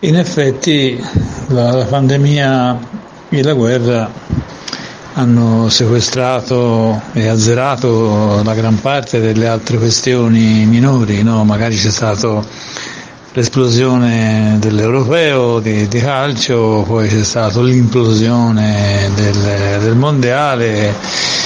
In effetti la pandemia e la guerra hanno sequestrato e azzerato la gran parte delle altre questioni minori, no? Magari c'è stato l'esplosione dell'Europeo di calcio, poi c'è stata l'implosione del mondiale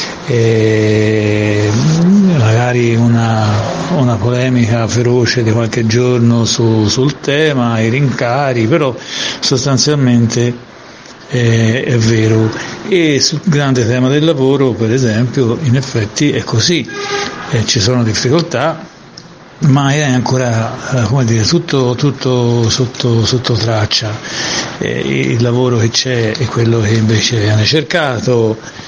e magari una polemica feroce di qualche giorno sul tema, i rincari, però sostanzialmente è vero. E sul grande tema del lavoro, per esempio, in effetti è così, ci sono difficoltà, ma è ancora tutto sotto traccia. Il lavoro che c'è è quello che invece viene cercato.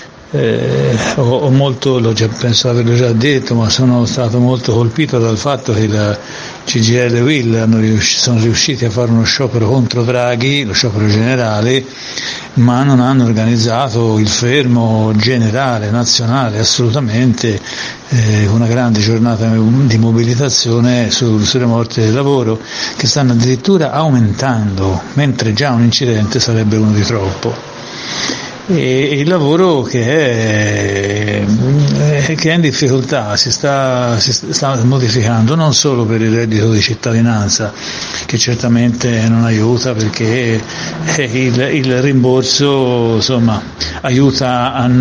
Penso di averlo già detto, ma sono stato molto colpito dal fatto che la CGIL e UIL sono riusciti a fare uno sciopero contro Draghi, lo sciopero generale, ma non hanno organizzato il fermo generale, nazionale, assolutamente, una grande giornata di mobilitazione sulle morti del lavoro, che stanno addirittura aumentando, mentre già un incidente sarebbe uno di troppo. E il lavoro che è in difficoltà si sta modificando non solo per il reddito di cittadinanza, che certamente non aiuta, perché il rimborso aiuta a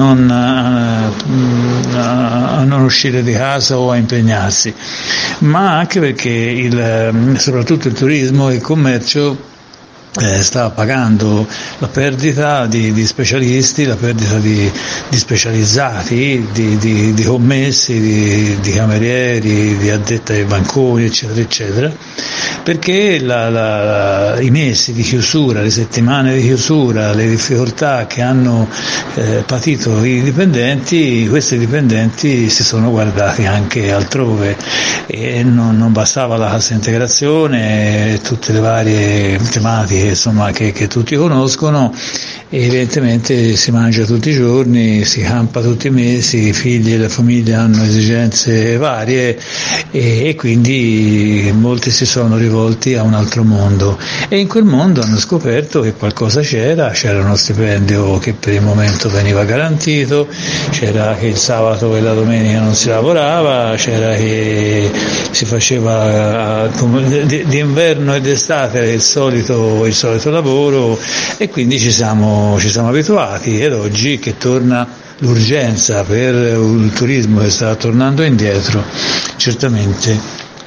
non uscire di casa o a impegnarsi, ma anche perché soprattutto il turismo e il commercio sta pagando la perdita di specialisti, la perdita di specializzati, di commessi, di camerieri, di addetti ai banconi, eccetera, eccetera, perché i mesi di chiusura, le settimane di chiusura, le difficoltà che hanno patito questi dipendenti si sono guardati anche altrove, e non bastava la cassa integrazione, tutte le varie tematiche che tutti conoscono, e evidentemente si mangia tutti i giorni, si campa tutti i mesi, i figli e le famiglie hanno esigenze varie, e quindi molti si sono rivolti a un altro mondo, e in quel mondo hanno scoperto che qualcosa c'era uno stipendio che per il momento veniva garantito, c'era che il sabato e la domenica non si lavorava, c'era che si faceva d'inverno e d'estate il solito lavoro, e quindi ci siamo abituati, ed oggi che torna l'urgenza per il turismo che sta tornando indietro, certamente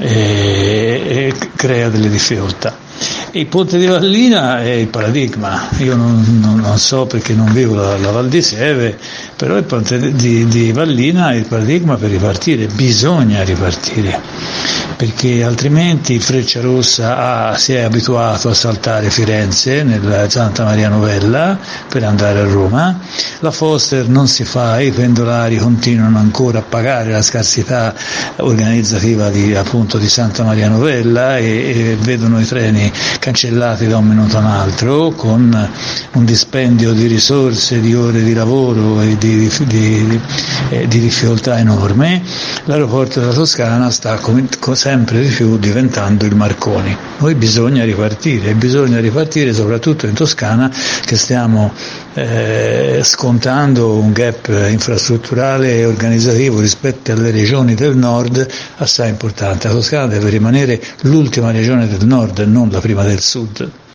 crea delle difficoltà. Il ponte di Vallina è il paradigma. Io non so, perché non vivo la Val di Sieve, però il ponte di Vallina è il paradigma per ripartire. Bisogna ripartire, perché altrimenti il Frecciarossa si è abituato a saltare Firenze nel Santa Maria Novella per andare a Roma, la Foster non si fa, i pendolari continuano ancora a pagare la scarsità organizzativa di Santa Maria Novella, e vedono i treni cancellati da un minuto a un altro, con un dispendio di risorse, di ore di lavoro e di difficoltà enorme. L'aeroporto della Toscana sta sempre di più diventando il Marconi. Noi bisogna ripartire soprattutto in Toscana, che stiamo scontando un gap infrastrutturale e organizzativo rispetto alle regioni del nord assai importante. La Toscana deve rimanere l'ultima regione del nord e non la prima del sud.